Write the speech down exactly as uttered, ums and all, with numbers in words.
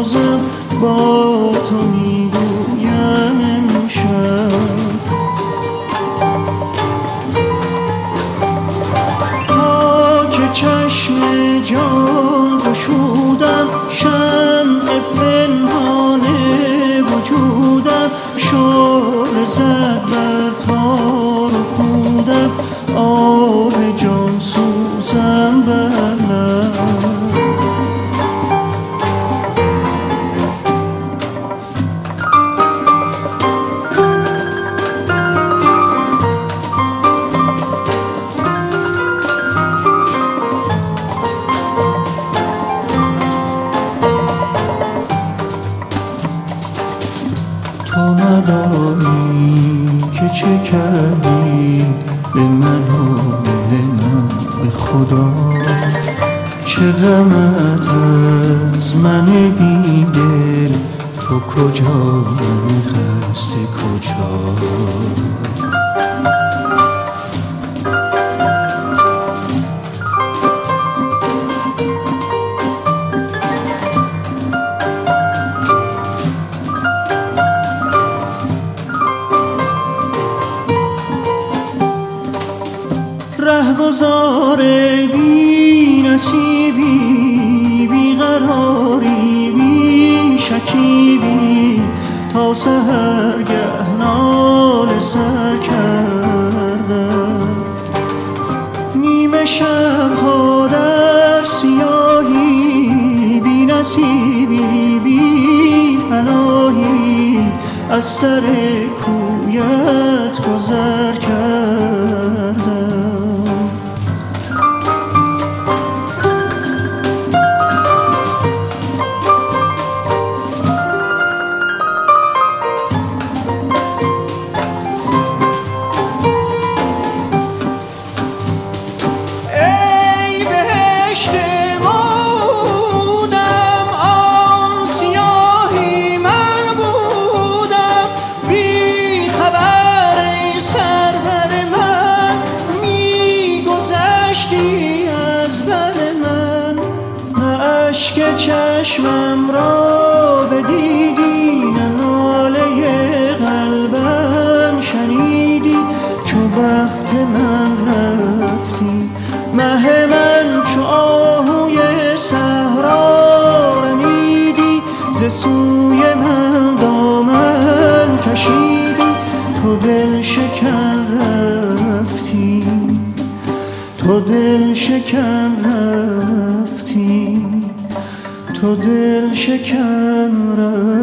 بازم با تو میگویم امشب تا که چشم جان گشودم شمع پنهان وجودم شعله زد بر تار و پودم آب جان سوزم بر لب تو ندانی که چه کردی به من و دل من به خدا چه غمت از من بی دل تو کجا من خسته کجا رهگذار بی نصیبی بی قراری بی شکیبی تا سحرگه ناله سر کردم نیمه شبها در سیاهی بی نصیبی بی پناهی از سر کویت گذر کردم اشک چشمم را بدیدی نه ناله قلبم شنیدی چو بخت من رفتی مه من چو آهوی صحرا رمیدی ز سوی من دامن کشیدی تو دل شکن رفتی تو دل شکن رفتی تو دل شکن رفتی